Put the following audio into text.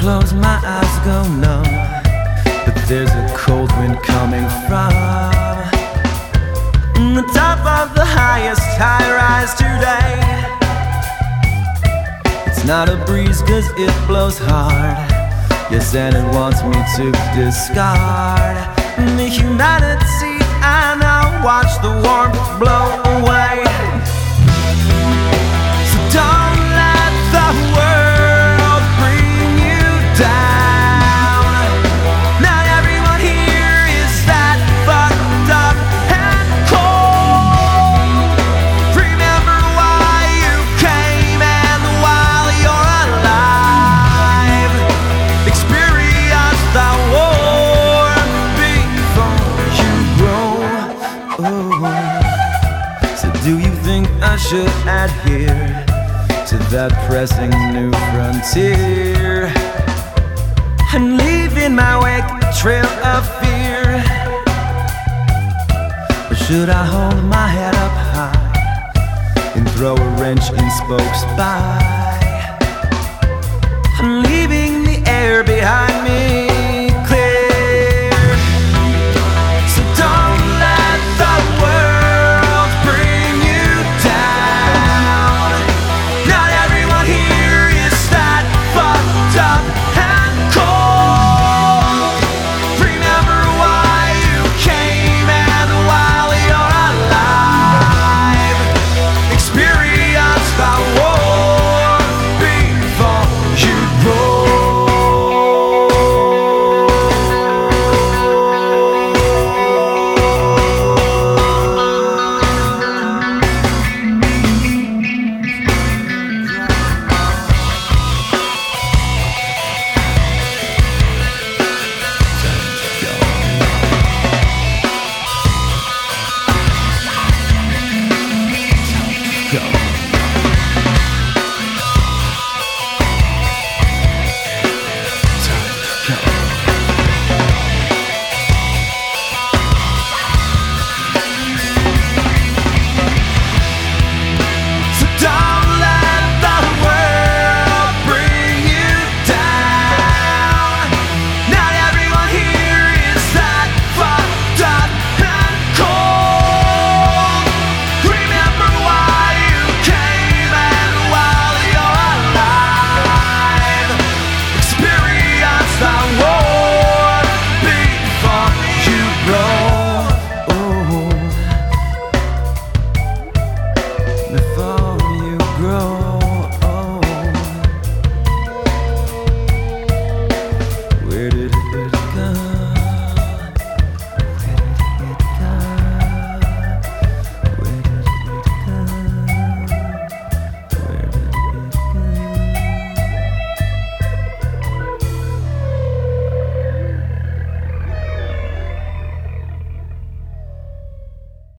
close, my eyes go numb, but there's a cold wind coming from the top of the highest high-rise today. It's not a breeze 'cause it blows hard, yes, and it wants me to discard the humanity I now watch the warmth blow away. So don't let the world bring you down. Not everyone here is that fucked up and cold. Remember why you came, and while you're alive, experience the warmth before you grow. Oh. So do you think I should adhere to that pressing new frontier and leave in my wake a trail of fear? Or should I hold my head up high and throw a wrench in spokes by, leaving the air behind